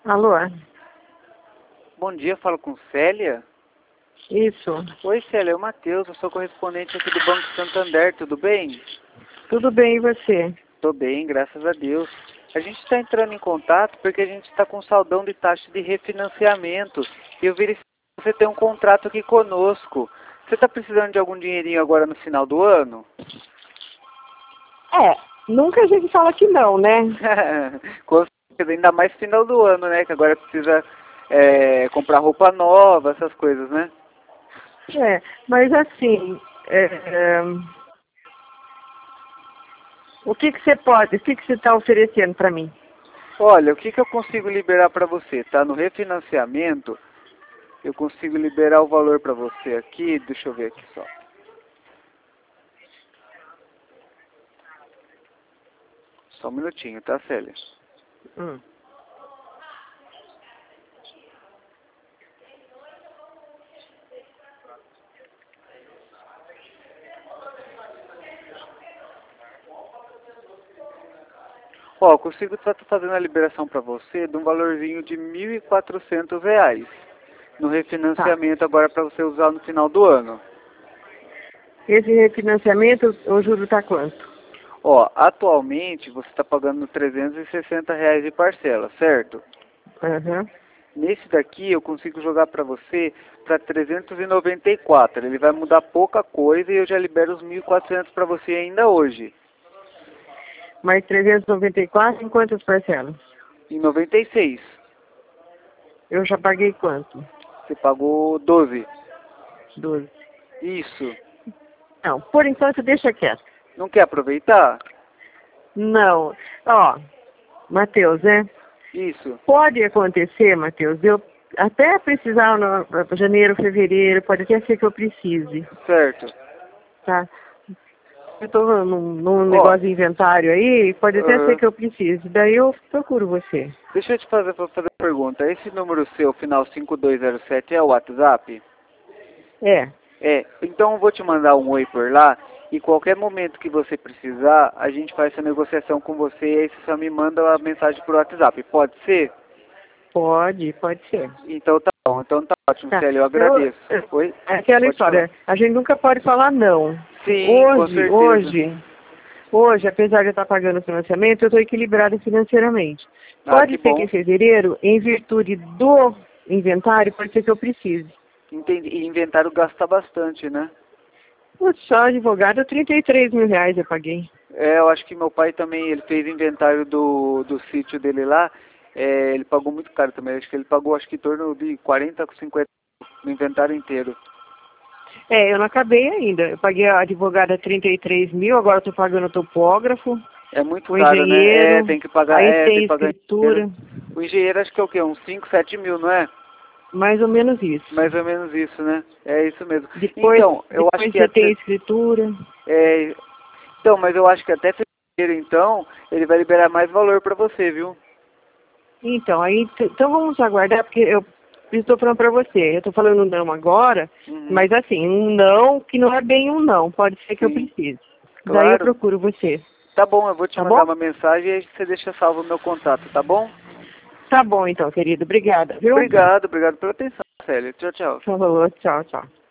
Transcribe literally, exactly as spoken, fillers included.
Alô? Bom dia, falo com Célia. Isso. Oi, Célia, é o Matheus, eu sou correspondente aqui do Banco Santander, tudo bem? Tudo bem, e você? Tô bem, graças a Deus. A gente está entrando em contato porque a gente está com saldão de taxa de refinanciamento e eu verifiquei que você tem um contrato aqui conosco. Você está precisando de algum dinheirinho agora no final do ano? É, nunca a gente fala que não, né? Com certeza, ainda mais final do ano, né? Que agora precisa é, comprar roupa nova, essas coisas, né? É, mas assim, é, é, o que que você pode, o que que você está oferecendo para mim? Olha, o que, que eu consigo liberar para você, tá? No refinanciamento, eu consigo liberar o valor para você aqui, deixa eu ver aqui só. Só um minutinho, tá, Célia? Hum. Ó, eu consigo estar fazendo a liberação para você de um valorzinho de mil e quatrocentos reais no Tá. refinanciamento agora para você usar no final do ano. Esse refinanciamento, o juro está quanto? Ó, atualmente você está pagando trezentos e sessenta reais de parcela, certo? Uhum. Nesse daqui eu consigo jogar para você para trezentos e noventa e quatro. Ele vai mudar pouca coisa e eu já libero os mil e quatrocentos para você ainda hoje. Mais trezentos e noventa e quatro em quantas parcelas? Em noventa e seis. Eu já paguei quanto? Você pagou doze. Doze. Isso. Não, por enquanto deixa quieto. Não quer aproveitar? Não. Ó, Matheus, né? Isso. Pode acontecer, Matheus, eu até precisar no janeiro, fevereiro, pode até ser que eu precise, Certo. tá? Eu estou num, num Ó, negócio de inventário aí, pode até ser aham. que eu precise. Daí eu procuro você. Deixa eu te fazer, fazer uma pergunta. Esse número seu, final cinco dois zero sete, é o WhatsApp? É, É. Então eu vou te mandar um oi por lá e qualquer momento que você precisar, a gente faz essa negociação com você e aí você só me manda a mensagem por WhatsApp. Pode ser? pode, pode ser. Então tá bom. Então tá ótimo, Tá. Célio. Eu Eu, agradeço. eu- Oi? aquela Pode falar. história, a gente nunca pode falar não. Sim, com Hoje, certeza. hoje, hoje, apesar de eu estar pagando financiamento, eu estou equilibrada financeiramente. Ah, Pode que ser que em bom. fevereiro, em virtude do inventário, pode ser que eu precise. Entendi. E inventário gasta bastante, né? Putz, só advogado, trinta e três mil reais eu paguei. É, eu acho que meu pai também, ele fez inventário do, do sítio dele lá, é, ele pagou muito caro também, acho que ele pagou acho que em torno de quarenta, cinquenta no inventário inteiro. É, eu não acabei ainda. Eu paguei a advogada trinta e três mil, agora estou pagando o topógrafo, É muito o caro, né? É, engenheiro, tem que pagar, aí é, tem tem que pagar engenheiro. escritura, O engenheiro acho que é o quê? Uns cinco, sete mil, não é? mais ou menos isso. Mais ou menos isso, né? É isso mesmo. Depois, Então, eu acho depois que você tem até, escritura. é, então, mas eu acho que até fevereiro, então, ele vai liberar mais valor pra você, viu? Então, aí, t- então vamos aguardar, porque eu estou falando para você. Eu estou falando não agora, Uhum. mas assim, um não que não é bem um não. Pode ser que eu Sim, precise. Daí eu claro. procuro você. Tá bom, eu vou te Tá mandar bom? uma mensagem e aí você deixa salvo o meu contato, tá bom? Tá bom então, querido. Obrigada, viu? Obrigado, obrigado pela atenção, Célia. Tchau, tchau. Falou, tchau, tchau.